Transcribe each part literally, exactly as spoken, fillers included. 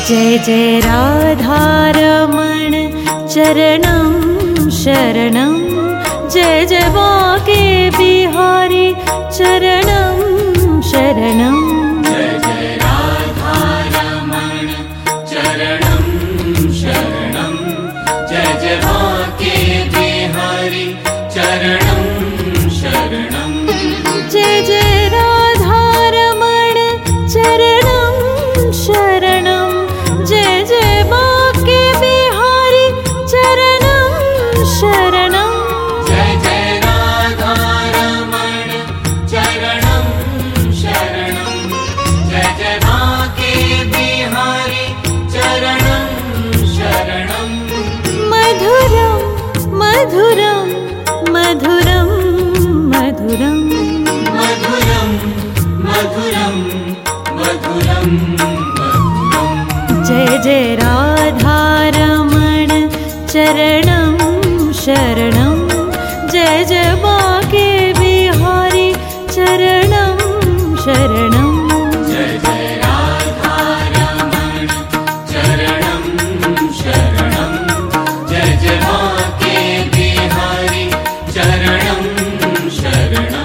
जय जय राधारमण चरणं शरणं, जय जय बाके बिहारी चरणं शरणं। जय जय राधारमण चरणं शरणं, जय जय बाके बिहारी चरणं शरणं। जय जय राधारमण चरणं शरणं, जय जय बाके बिहारी चरणं शरणं। जय जय राधारमण चरणं शरणं, जय जय बाके बिहारी चरणं शरणं। मधुरं मधुरं मधुरं मधुरं मधुरं मधुरं मधुरं मधुरं। जय जय राधारमण चरणं शरणं, जय जय बाके बिहारी चरणं शरणं। जय जय राधारमण चरणं शरणं, जय जय बाके बिहारी चरणं शरणं।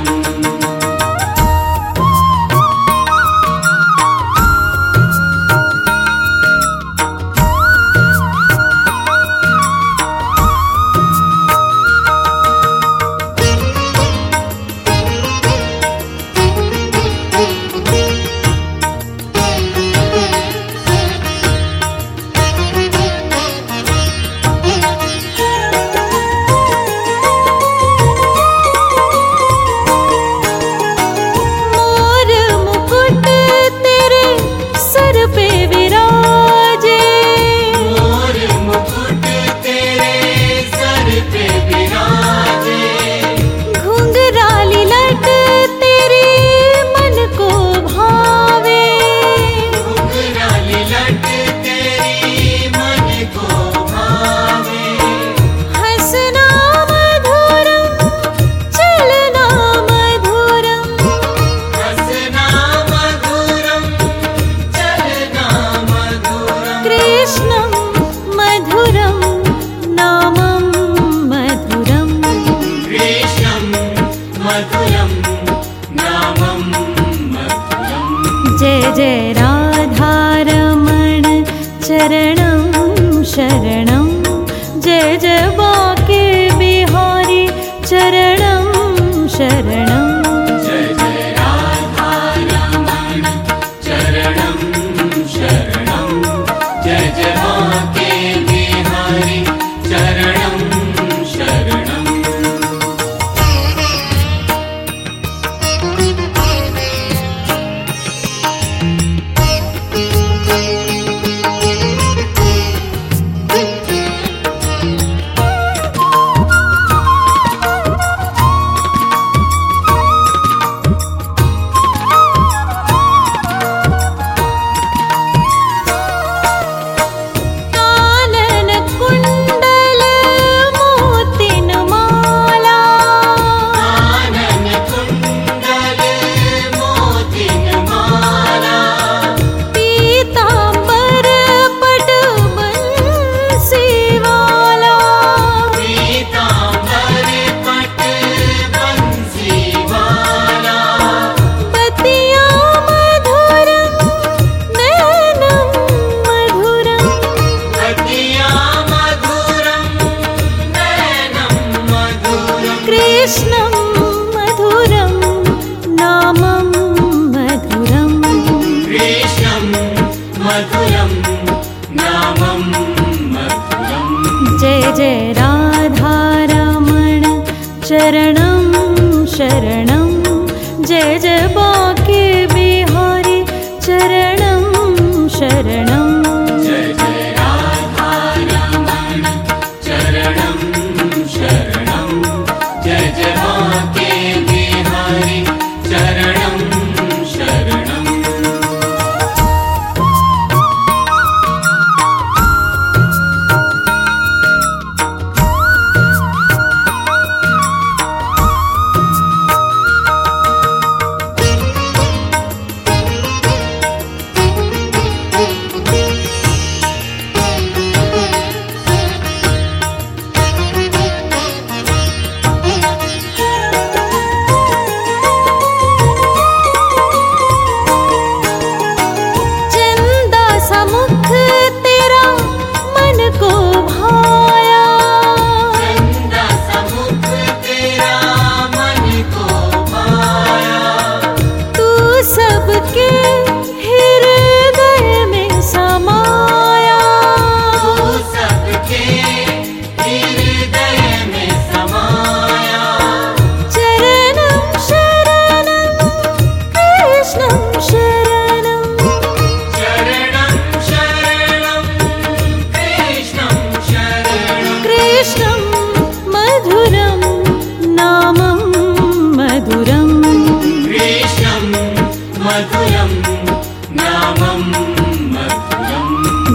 मोर मुकुट तेरे सर पे विराजे, मोर मुकुट तेरे सर पे विराजे, घुंघराली लट तेरी मन को भावे। घुंघराली लट तेरी मन को भावे। हंसना मधुरं चलना मधुरं, हंसना मधुरं चलना मधुरं। कृष्णं मधुरं नामं मधुरं। कृष्णं मधुरं नामं मधुरं। जय जय राधारमण चरणं शरणं, जय जय बाके बिहारी चरणं शरणं। जय जय राधारमण चरणं शरणं, जय जय बाके बिहारी चरणं शरणं।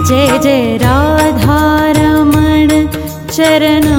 जय जय राधा रमण चरणं